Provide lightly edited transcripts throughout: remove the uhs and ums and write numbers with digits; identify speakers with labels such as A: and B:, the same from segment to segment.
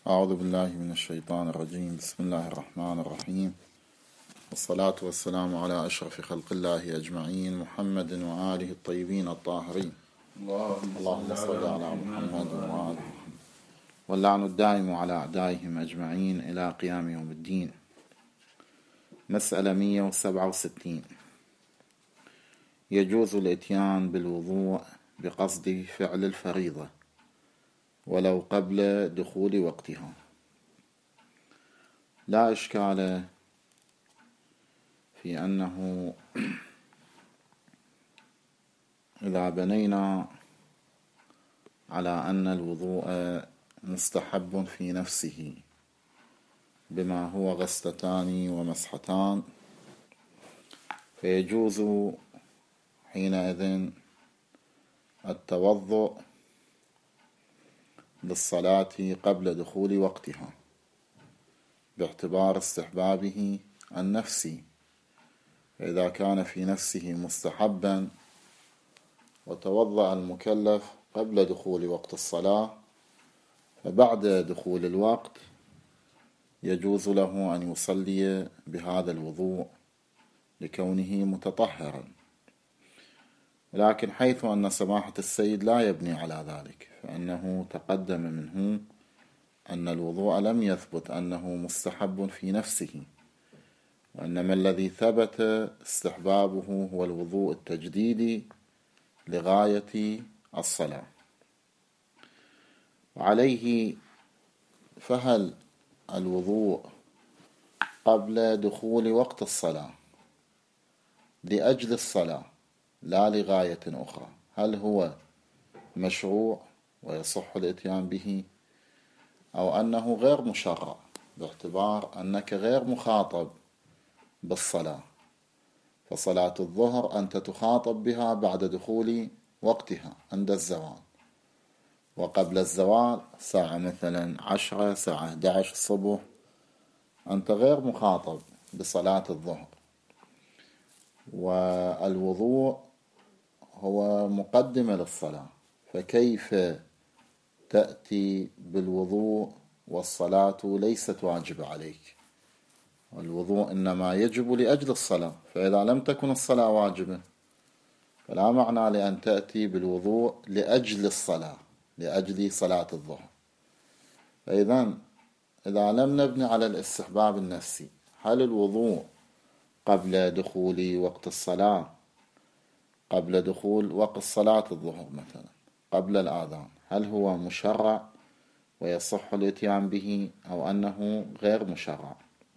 A: أعوذ بالله من الشيطان الرجيم. بسم الله الرحمن الرحيم، والصلاة والسلام على أشرف خلق الله أجمعين، محمد وآله الطيبين الطاهرين. اللهم صل على محمد وآله محمد، واللعن الدائم على أعدائهم أجمعين إلى قيام يوم الدين. مسألة 167: يجوز الإتيان بالوضوء بقصد فعل الفريضة ولو قبل دخول وقتها. لا إشكال في أنه إذا بنينا على أن الوضوء مستحب في نفسه بما هو غسلتان ومسحتان، فيجوز حينئذ التوضؤ للصلاة قبل دخول وقتها باعتبار استحبابه النفسي. فإذا كان في نفسه مستحبا وتوضأ المكلف قبل دخول وقت الصلاة، فبعد دخول الوقت يجوز له أن يصلي بهذا الوضوء لكونه متطهرا. لكن حيث أن سماحة السيد لا يبني على ذلك، فإنه تقدم منه أن الوضوء لم يثبت أنه مستحب في نفسه، وإنما الذي ثبت استحبابه هو الوضوء التجديدي لغاية الصلاة. وعليه فهل الوضوء قبل دخول وقت الصلاة لأجل الصلاة لا لغاية أخرى، هل هو مشروع ويصح الإتيان به، أو أنه غير مشرع باعتبار أنك غير مخاطب بالصلاة؟ فصلاة الظهر أنت تخاطب بها بعد دخول وقتها عند الزوال، وقبل الزوال ساعة مثلا 10 ساعة 11 الصبح أنت غير مخاطب بصلاة الظهر. والوضوء هو مقدمة للصلاة، فكيف تأتي بالوضوء والصلاة ليست واجبة عليك؟ والوضوء إنما يجب لأجل الصلاة، فإذا لم تكن الصلاة واجبة فلا معنى لأن تأتي بالوضوء لأجل الصلاة، لأجل صلاة الظهر. فإذا إذا لم نبني على الاستحباب النفسي، هل الوضوء قبل دخول وقت الصلاة، قبل دخول وقت صلاة الظهر مثلا قبل الآذان، هل هو مشرع ويصح الإتيان به أو أنه غير مشرع؟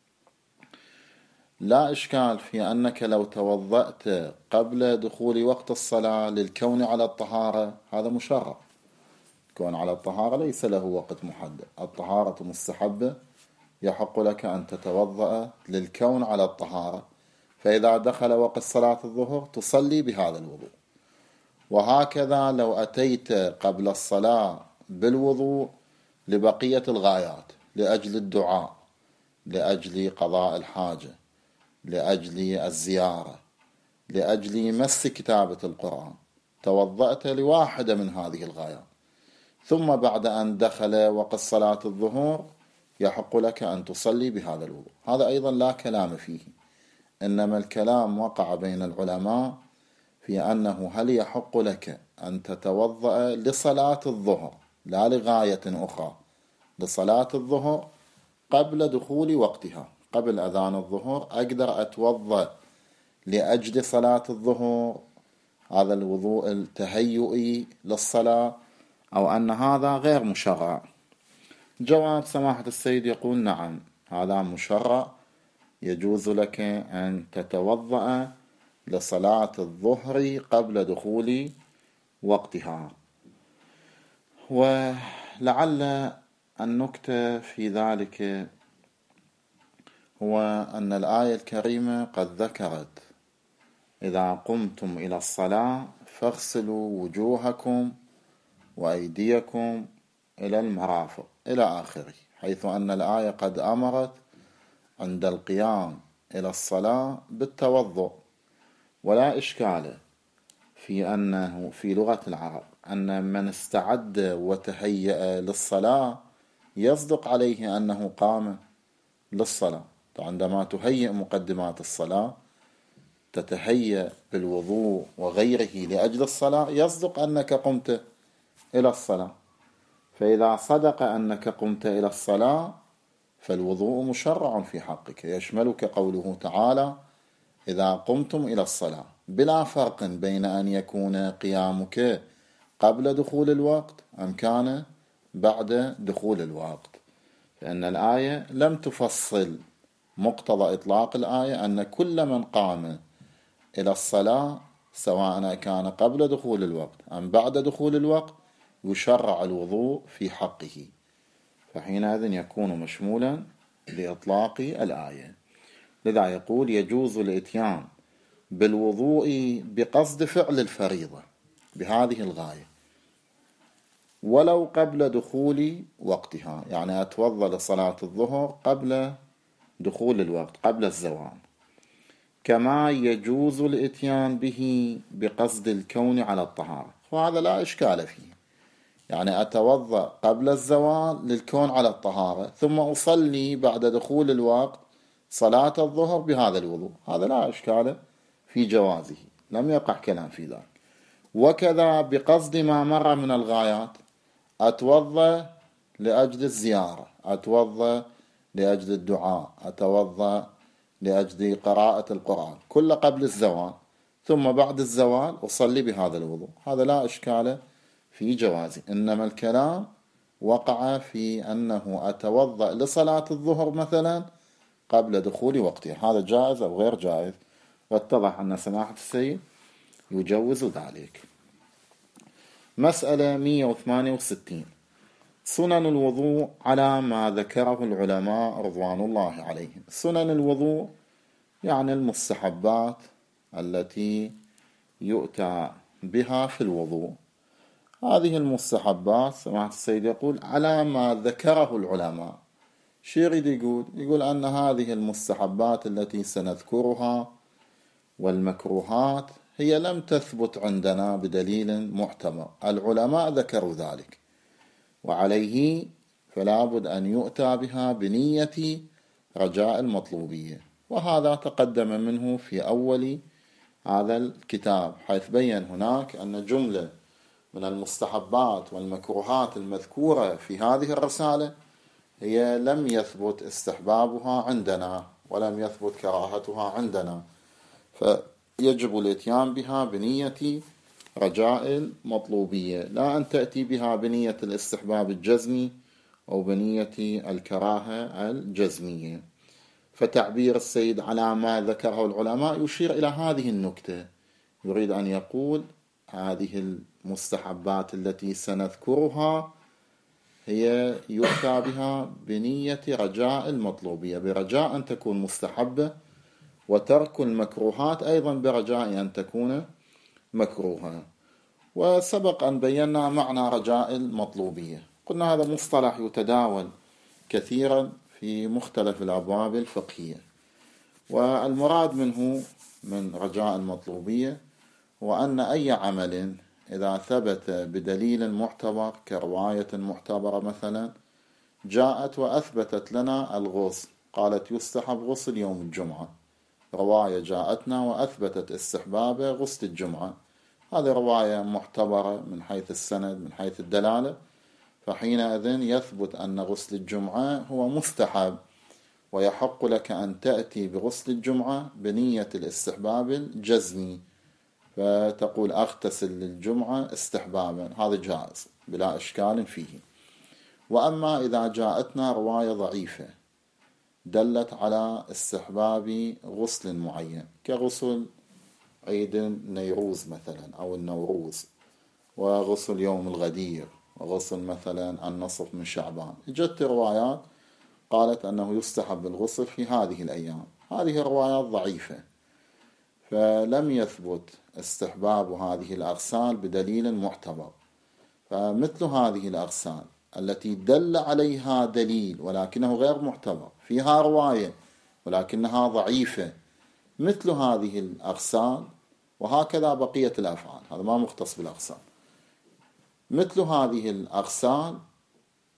A: لا إشكال في أنك لو توضأت قبل دخول وقت الصلاة للكون على الطهارة هذا مشرع. كون على الطهارة ليس له وقت محدد، الطهارة مستحبة، يحق لك أن تتوضأ للكون على الطهارة، فإذا دخل وقت صلاة الظهر تصلي بهذا الوضوء. وهكذا لو أتيت قبل الصلاة بالوضوء لبقية الغايات، لأجل الدعاء، لأجل قضاء الحاجة، لأجل الزيارة، لأجل مس كتابة القرآن، توضأت لواحدة من هذه الغايات، ثم بعد أن دخل وقت صلاة الظهر يحق لك أن تصلي بهذا الوضوء، هذا أيضا لا كلام فيه. إنما الكلام وقع بين العلماء في أنه هل يحق لك أن تتوضأ لصلاة الظهر لا لغاية أخرى، لصلاة الظهر قبل دخول وقتها، قبل أذان الظهر أقدر أتوضأ لأجل صلاة الظهر، هذا الوضوء التهيئي للصلاة، أو أن هذا غير مشرع؟ جواب سماحة السيد يقول نعم، هذا مشرع، يجوز لك أن تتوضأ لصلاة الظهر قبل دخول وقتها. ولعل النكتة في ذلك هو أن الآية الكريمة قد ذكرت: إذا قمتم إلى الصلاة فاغسلوا وجوهكم وأيديكم إلى المرافق إلى آخره، حيث أن الآية قد أمرت عند القيام إلى الصلاة بالتوضؤ. ولا إشكال في أنه في لغة العرب أن من استعد وتهيأ للصلاة يصدق عليه أنه قام للصلاة. عندما تهيئ مقدمات الصلاة، تتهيأ بالوضوء وغيره لأجل الصلاة، يصدق أنك قمت إلى الصلاة. فإذا صدق أنك قمت إلى الصلاة فالوضوء مشرع في حقك، يشملك قوله تعالى: إذا قمتم إلى الصلاة، بلا فرق بين أن يكون قيامك قبل دخول الوقت أم كان بعد دخول الوقت، لأن الآية لم تفصل. مقتضى إطلاق الآية أن كل من قام إلى الصلاة سواء كان قبل دخول الوقت أم بعد دخول الوقت يشرع الوضوء في حقه، فحينئذ يكون مشمولا لإطلاق الآية. لذا يقول: يجوز الإتيان بالوضوء بقصد فعل الفريضة بهذه الغاية ولو قبل دخول وقتها، يعني أتوضأ لصلاة الظهر قبل دخول الوقت، قبل الزوال، كما يجوز الإتيان به بقصد الكون على الطهارة، وهذا لا إشكال فيه. يعني أتوضأ قبل الزوال للكون على الطهارة، ثم أصلي بعد دخول الوقت صلاة الظهر بهذا الوضوء، هذا لا إشكال في جوازه، لم يقع كلام في ذلك. وكذا بقصد ما مر من الغايات، أتوضأ لأجل الزيارة، أتوضأ لأجل الدعاء، أتوضأ لأجل قراءة القرآن، كل قبل الزوال، ثم بعد الزوال أصلي بهذا الوضوء، هذا لا إشكال في جوازه. إنما الكلام وقع في أنه أتوضأ لصلاة الظهر مثلا قبل دخول وقتها، هذا جائز أو غير جائز؟ واتضح أن سماحة السيد يجوز ذلك. مسألة 168: سنن الوضوء على ما ذكره العلماء رضوان الله عليهم. سنن الوضوء يعني المستحبات التي يؤتى بها في الوضوء. هذه المستحبات سماحة السيد يقول على ما ذكره العلماء. شو يريد يقول؟ يقول أن هذه المستحبات التي سنذكرها والمكروهات هي لم تثبت عندنا بدليل معتبر، العلماء ذكروا ذلك، وعليه فلا بد أن يؤتى بها بنية رجاء المطلوبية. وهذا تقدم منه في أول هذا الكتاب، حيث بين هناك أن جملة من المستحبات والمكروهات المذكورة في هذه الرسالة هي لم يثبت استحبابها عندنا ولم يثبت كراهتها عندنا، فيجب الاتيان بها بنية رجاء المطلوبية، لا أن تأتي بها بنية الاستحباب الجزمي أو بنية الكراهة الجزمية. فتعبير السيد على ما ذكره العلماء يشير إلى هذه النكتة، يريد أن يقول هذه المستحبات التي سنذكرها هي يؤتى بها بنية رجاء المطلوبية، برجاء أن تكون مستحبة، وترك المكروهات أيضا برجاء أن تكون مكروهة. وسبق أن بينا معنى رجاء المطلوبية، قلنا هذا مصطلح يتداول كثيرا في مختلف الأبواب الفقهية، والمراد منه من رجاء المطلوبية هو أن أي عمل إذا ثبت بدليل معتبر كرواية معتبرة مثلا جاءت وأثبتت لنا الغسل، قالت يستحب غسل يوم الجمعة، رواية جاءتنا وأثبتت استحباب غسل الجمعة، هذه رواية معتبرة من حيث السند من حيث الدلالة، فحينئذ يثبت أن غسل الجمعة هو مستحب، ويحق لك أن تأتي بغسل الجمعة بنية الاستحباب الجزمي، فتقول أغتسل للجمعة استحبابا، هذا جائز بلا إشكال فيه. وأما إذا جاءتنا رواية ضعيفة دلت على استحباب غسل معين كغسل عيد النيروز مثلا أو النوروز، وغسل يوم الغدير، وغسل مثلا النصف من شعبان، جت روايات قالت أنه يستحب الغسل في هذه الأيام، هذه الروايات ضعيفة، فلم يثبت استحباب هذه الأغسال بدليل معتبر. فمثل هذه الأغسال التي دل عليها دليل ولكنه غير معتبر، فيها رواية ولكنها ضعيفة، مثل هذه الأغسال، وهكذا بقية الأفعال، هذا ما مختص بالأغسال، مثل هذه الأغسال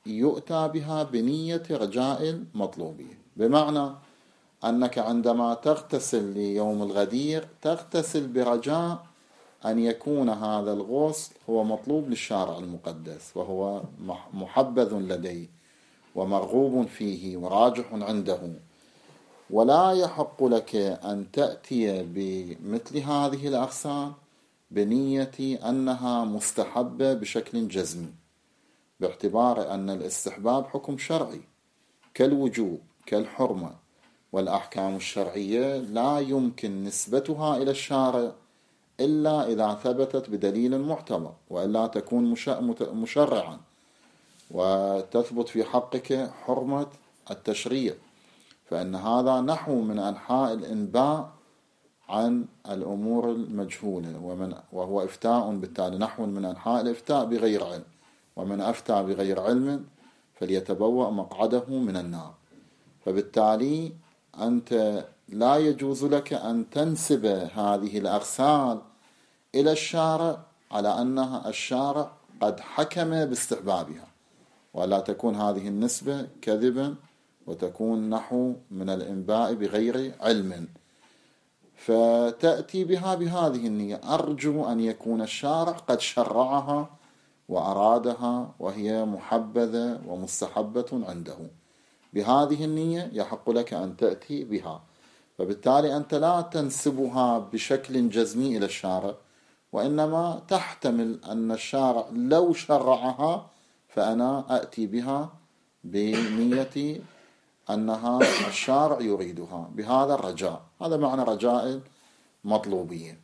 A: يؤتى بها بنية رجاء المطلوبية، بمعنى أنك عندما تغتسل ليوم الغدير تغتسل برجاء أن يكون هذا الغسل هو مطلوب للشارع المقدس، وهو محبذ لديه ومرغوب فيه وراجح عنده، ولا يحق لك أن تأتي بمثل هذه الأغسال بنية أنها مستحبة بشكل جزمي، باعتبار أن الاستحباب حكم شرعي كالوجوب كالحرمة، والأحكام الشرعية لا يمكن نسبتها إلى الشارع إلا إذا ثبتت بدليل معتبر، وإلا تكون مشرعا وتثبت في حقك حرمة التشريع، فإن هذا نحو من أنحاء الإنباء عن الأمور المجهولة، وهو إفتاء، بالتالي نحو من أنحاء الإفتاء بغير علم، ومن أفتى بغير علم فليتبوأ مقعده من النار. فبالتالي أنت لا يجوز لك أن تنسب هذه الأغسال إلى الشارع على أنها الشارع قد حكم باستحبابها، ولا تكون هذه النسبة كذبا وتكون نحو من الإنباء بغير علم، فتأتي بها بهذه النية: أرجو أن يكون الشارع قد شرعها وأرادها وهي محبذة ومستحبة عنده، بهذه النية يحق لك أن تأتي بها. فبالتالي أنت لا تنسبها بشكل جزمي إلى الشارع، وإنما تحتمل أن الشارع لو شرعها فأنا أأتي بها بنية أنها الشارع يريدها، بهذا الرجاء. هذا معنى رجاء مطلوبية.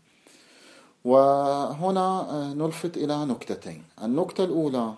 A: وهنا نلفت إلى نكتتين: النكتة الأولى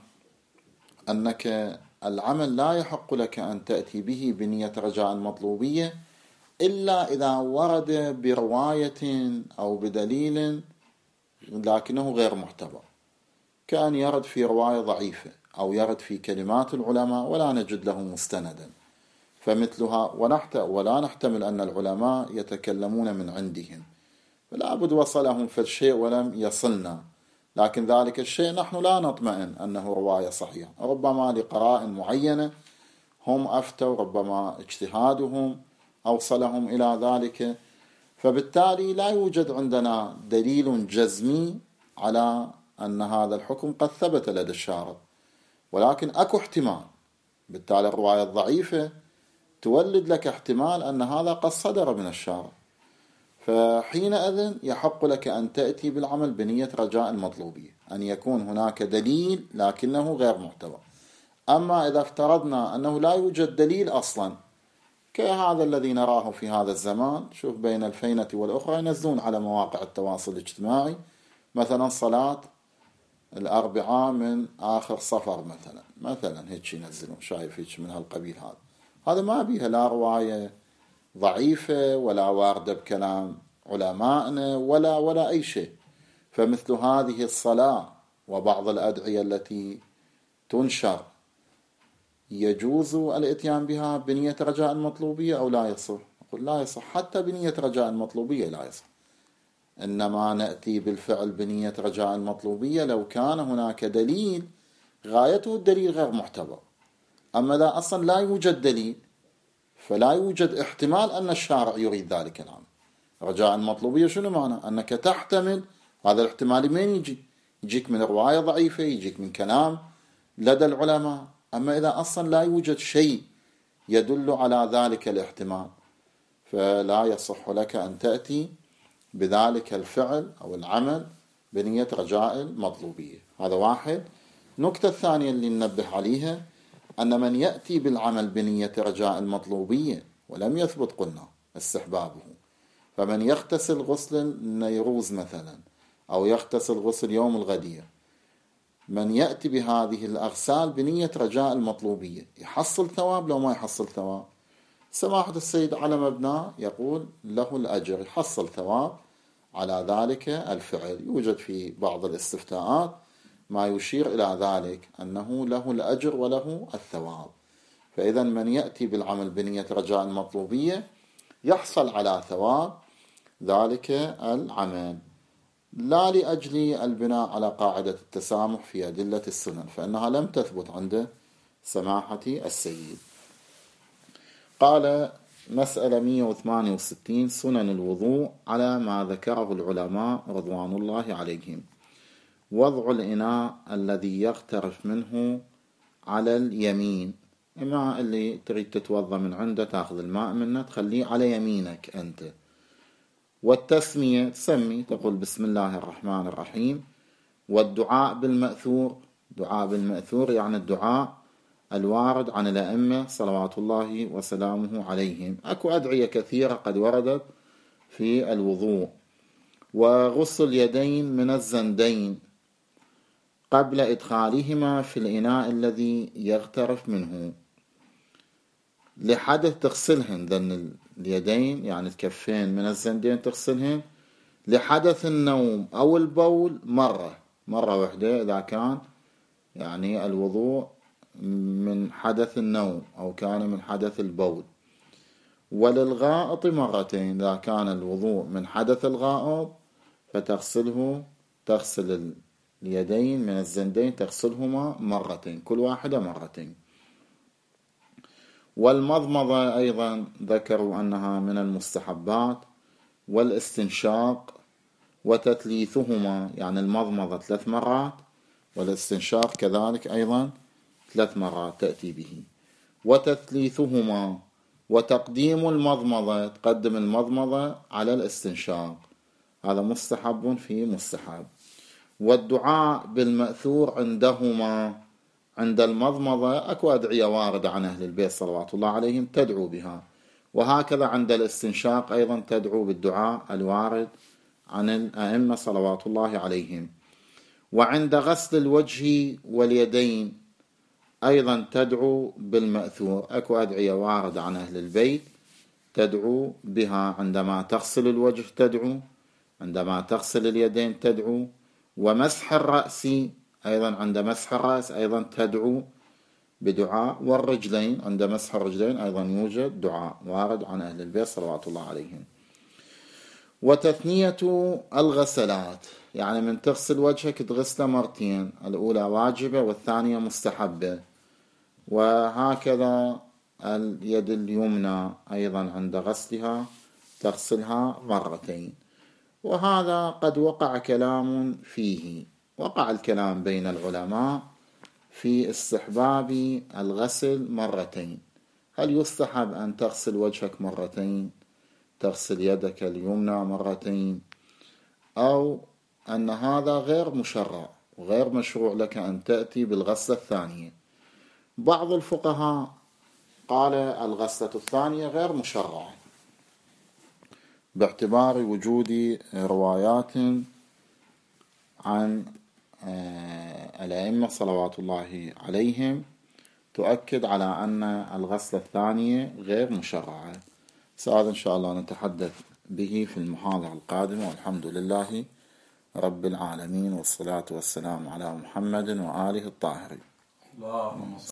A: أنك العمل لا يحق لك أن تأتي به بنية رجاء مطلوبية إلا إذا ورد برواية أو بدليل لكنه غير معتبر، كأن يرد في رواية ضعيفة أو يرد في كلمات العلماء ولا نجد له مستندا، فمثلها ولا نحتمل أن العلماء يتكلمون من عندهم، فلا بد وصلهم في الشيء ولم يصلنا، لكن ذلك الشيء نحن لا نطمئن أنه رواية صحيحة، ربما لقراء معينة هم أفتوا، ربما اجتهادهم أوصلهم إلى ذلك، فبالتالي لا يوجد عندنا دليل جزمي على أن هذا الحكم قد ثبت لدى الشارع، ولكن أكو احتمال. بالتالي الرواية الضعيفة تولد لك احتمال أن هذا قد صدر من الشارع، فحينئذ يحق لك أن تأتي بالعمل بنية رجاء المطلوبية، أن يكون هناك دليل لكنه غير معتبر. أما إذا افترضنا أنه لا يوجد دليل أصلا، كهذا الذي نراه في هذا الزمان، شوف بين الفينة والأخرى ينزلون على مواقع التواصل الاجتماعي مثلا صلاة الأربعاء من آخر صفر مثلا هيك ينزلون، شايف هيك من هالقبيل. هذا ما بيها لا رواية ضعيفة ولا واردة بكلام علماءنا ولا أي شيء. فمثل هذه الصلاة وبعض الأدعية التي تنشر يجوز الاتيان بها بنية رجاء المطلوبية أو لا يصح؟ أقول لا يصح، حتى بنية رجاء المطلوبية لا يصح، إنما نأتي بالفعل بنية رجاء المطلوبية لو كان هناك دليل غايته الدليل غير معتبر. أما لا أصلا لا يوجد دليل فلا يوجد احتمال أن الشارع يريد ذلك العمل. رجاء المطلوبية شنو معنى؟ أنك تحتمل هذا الاحتمال من يجيك من رواية ضعيفة، يجيك من كلام لدى العلماء. أما إذا أصلا لا يوجد شيء يدل على ذلك الاحتمال فلا يصح لك أن تأتي بذلك الفعل أو العمل بنية رجاء المطلوبية. هذا واحد. نقطة الثانية اللي ننبه عليها أن من يأتي بالعمل بنية رجاء المطلوبية ولم يثبت قلنا استحبابه، فمن يغتسل غسل النيروز مثلا أو يغتسل غسل يوم الغدير، من يأتي بهذه الأغسال بنية رجاء المطلوبية يحصل ثواب لو ما يحصل ثواب؟ سماحة السيد على مبنى يقول له الأجر، يحصل ثواب على ذلك الفعل. يوجد في بعض الاستفتاءات ما يشير إلى ذلك أنه له الأجر وله الثواب. فإذا من يأتي بالعمل بنية رجاء المطلوبية يحصل على ثواب ذلك العمل، لا لأجل البناء على قاعدة التسامح في أدلة السنن، فإنها لم تثبت عند سماحة السيد. قال مسألة 168: سنن الوضوء على ما ذكره العلماء رضوان الله عليهم. وضع الإناء الذي يغترف منه على اليمين، الماء اللي تريد تتوضى من عنده تأخذ الماء منه تخليه على يمينك أنت. والتسمية تسمي تقول بسم الله الرحمن الرحيم. والدعاء بالمأثور، دعاء بالمأثور يعني الدعاء الوارد عن الأئمة صلوات الله وسلامه عليهم. أكو أدعية كثيرة قد وردت في الوضوء. وغسل اليدين من الزندين قبل إدخالهما في الإناء الذي يغترف منه، لحدث تغسلهن ذن اليدين يعني الكفين من الزندين تغسلهن لحدث النوم أو البول مرة واحدة إذا كان يعني الوضوء من حدث النوم أو كان من حدث البول. وللغائط مرتين إذا كان الوضوء من حدث الغائط تغسل اليدين من الزندين تغسلهما مرتين، كل واحدة مرتين. والمضمضة أيضا ذكروا أنها من المستحبات. والاستنشاق وتثليثهما يعني المضمضة 3 مرات والاستنشاق كذلك أيضا 3 مرات تأتي به. وتثليثهما وتقديم المضمضة، تقدم المضمضة على الاستنشاق، هذا مستحب في مستحب. والدعاء بالمأثور عندهما، عند المضمضة أكو أدعية واردة عن أهل البيت صلوات الله عليهم تدعو بها، وهكذا عند الاستنشاق أيضا تدعو بالدعاء الوارد عن الأئمة صلوات الله عليهم. وعند غسل الوجه واليدين أيضا تدعو بالمأثور، أكو أدعية واردة عن أهل البيت تدعو بها، عندما تغسل الوجه تدعو، عندما تغسل اليدين تدعو. ومسح الرأس أيضا، عند مسح الرأس أيضا تدعو بدعاء. والرجلين عند مسح الرجلين أيضا يوجد دعاء وارد عن أهل البيت صلوات الله عليهم. وتثنية الغسلات يعني من تغسل وجهك تغسله مرتين، الأولى واجبة والثانية مستحبة. وهكذا اليد اليمنى أيضا عند غسلها تغسلها مرتين. وهذا قد وقع كلام فيه، وقع الكلام بين العلماء في استحباب الغسل مرتين. هل يستحب أن تغسل وجهك مرتين، تغسل يدك اليمنى مرتين، أو أن هذا غير مشرع وغير مشروع لك أن تأتي بالغسلة الثانية؟ بعض الفقهاء قال الغسلة الثانية غير مشرعة باعتبار وجود روايات عن الأئمة صلوات الله عليهم تؤكد على أن الغسلة الثانية غير مشرعة. سأل إن شاء الله نتحدث به في المحاضرة القادمة، والحمد لله رب العالمين، والصلاة والسلام على محمد وآله الطاهرين.